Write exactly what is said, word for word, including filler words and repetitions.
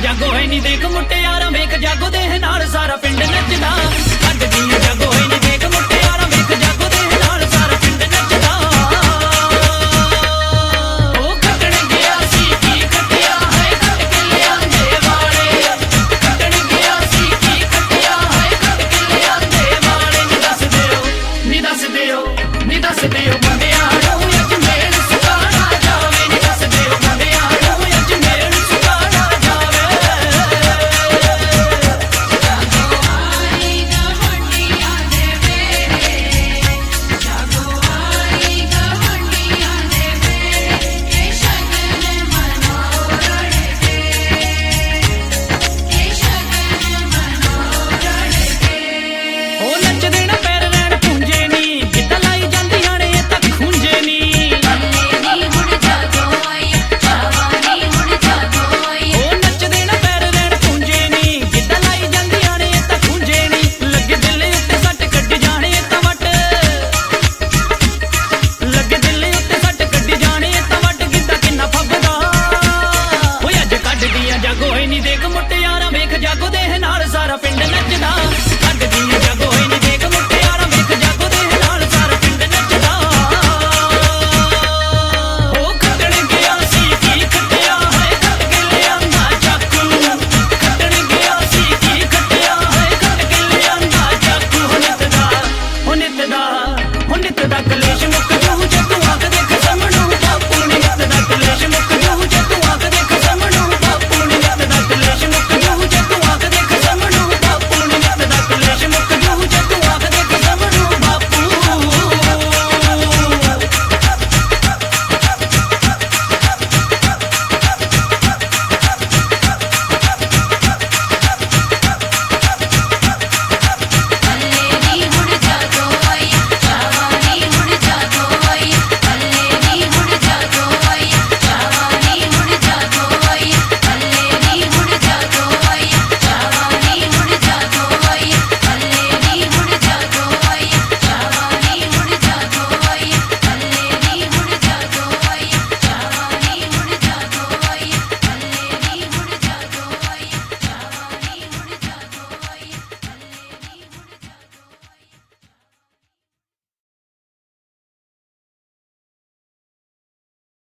जागो है नी देख मुटियारा वेख जागो दे नाल सारा पिंड नचदा कटदियां जागो है नी देख मुटियारा वेख जागो दे नाल सारा पिंड नचदा ओ कटण गया सी की कटिया है कट के लियांदे वाले कटण गया सी की कटिया है कट के लियांदे वाले नी दस दियो नी दस दियो नी दस दियो बंदियां नु अज मेल सुकाना जावे नी दस दियो बंदियां नु अज मेल सुकाना जावे जागो है नी देख मुटियारा वेख जागो दे नाल सारा पिंड नचदा